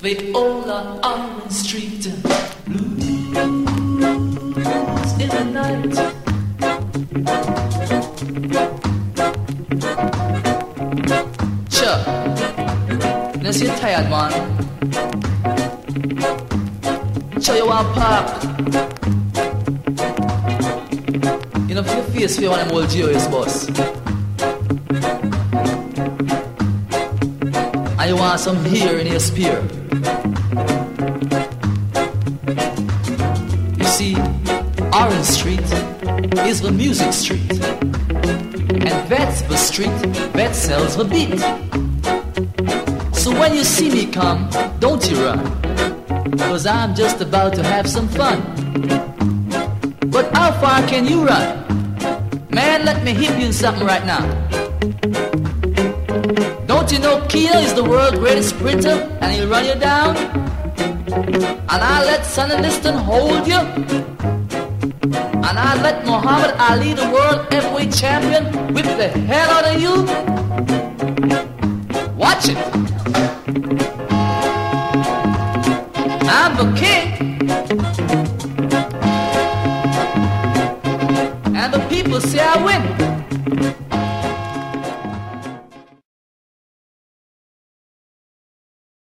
Viola Orange Street, blues in the night. Sure, let's get tired, man. Sure, you want park. You know, for your face, for one of them old GOS boss. And you want some hair in your spear. You see, Orange Street is the music street, and that's the street that sells the beat. So when you see me come, don't you run, 'cause I'm just about to have some fun. But how far can you run? Man, let me hit you in something right now. Don't you know Keno is the world's greatest sprinter, and he'll run you down? And I'll let Sonny Liston hold you, and I'll let Muhammad Ali, the world heavyweight champion, whip the hell out of you. Watch it. I'm the king, and the people say I win.